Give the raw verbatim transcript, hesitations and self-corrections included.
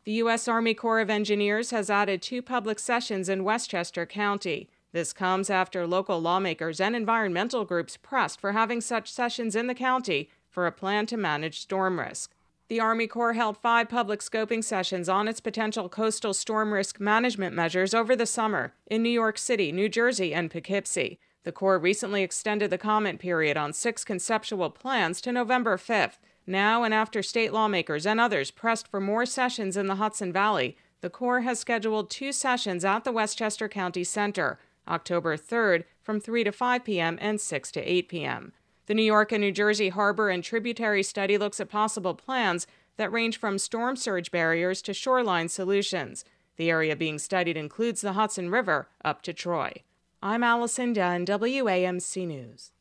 The U S Army Corps of Engineers has added two public sessions in Westchester County. This comes after local lawmakers and environmental groups pressed for having such sessions in the county for a plan to manage storm risk. The Army Corps held five public scoping sessions on its potential coastal storm risk management measures over the summer in New York City, New Jersey, and Poughkeepsie. The Corps recently extended the comment period on six conceptual plans to November fifth. Now, and after state lawmakers and others pressed for more sessions in the Hudson Valley, the Corps has scheduled two sessions at the Westchester County Center, October third from three to five p.m. and six to eight p.m. The New York and New Jersey harbor and tributary study looks at possible plans that range from storm surge barriers to shoreline solutions. The area being studied includes the Hudson River up to Troy. I'm Allison Dunn, W A M C News.